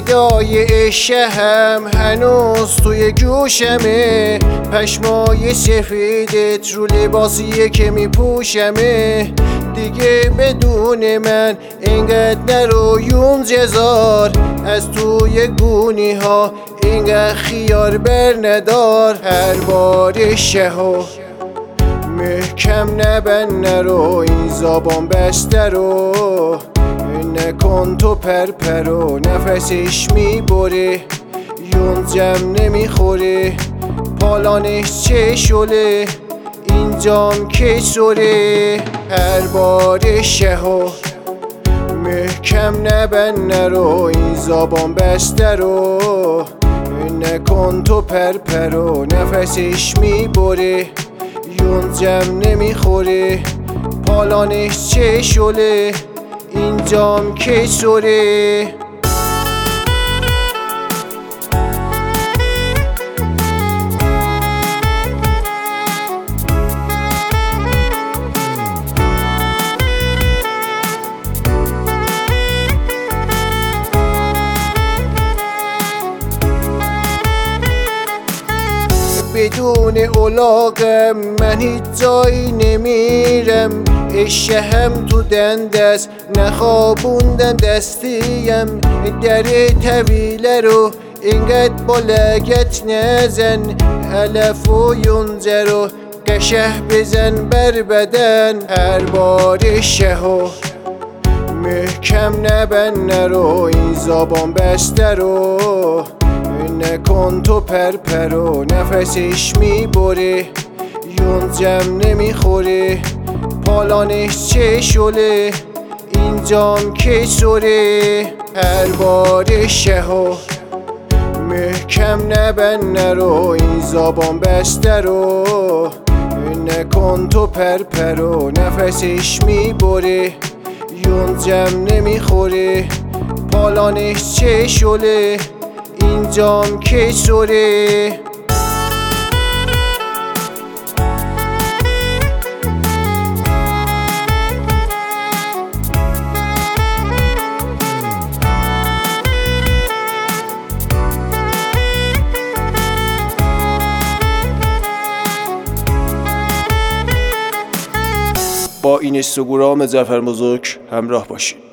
صدای شهم هنوز توی گوشمه، پشمای سفیدت رو لباسیه که میپوشمه. دیگه بدون من اینقدر نرو یون جزار، از توی گونی ها اینقدر خیار بر ندار. هر بار شهو محکم نبند نرو، این زبان بسته رو نکن تو پرپرو. نفسش میبره یون جمع نمیخوره، پالانش چه شله اینجام که سره. هر بار شهو محکم نبند نرو، این زبان بسته رو نکن تو پرپرو. نفسش میبره یون جمع نمیخوره، پالانش چه شله اینجام که سره. بدون اولاغم من هیچ جایی نمیرم، شهم تو دندست نخوابوندم دستیم. در طویله رو اینقدر با لگت نزن، علف و یونجه رو قشه بزن بر بدن. هر بار شهو محکم نبند نرو، این زبان بسته رو نکن تو پرپرو. نفسش میبره یون جمع نمیخوره، پالانش چه شله اینجام که سره. هر بار شهو محکم نبند نرو، این زبان بسته رو نکن تو پرپرو. نفسش میبره یون جمع نمیخوره، پالانش چه شله اینجام که سره. با اینستاگرام ظفر بزرگ همراه باشید.